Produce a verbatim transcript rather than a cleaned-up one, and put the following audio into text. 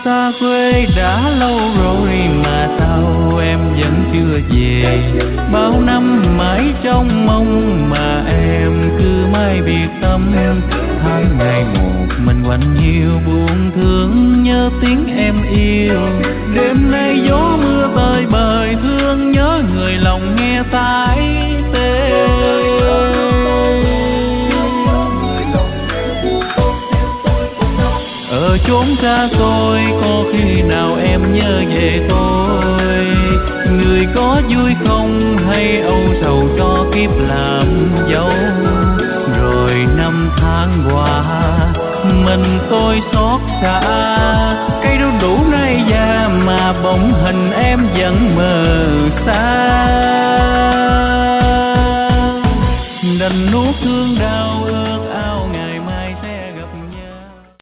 xa quê đã lâu rồi mà sao em vẫn chưa về. Bao năm mãi trong mong mà em cứ mãi biệt tâm. Tháng ngày một mình quạnh nhiều buồn thương nhớ tiếng em yêu. Đêm nay gió mưa tơi bời thương nhớ người lòng nghe tái tê. Ở chốn xa xôi có khi nào em nhớ về tôi. Người có vui không hay âu sầu cho kiếp làm dấu. Rồi năm tháng qua mình tôi xót xa. Cây đu đủ nay già mà bóng hình em vẫn mờ xa. Đành nuốt thương đau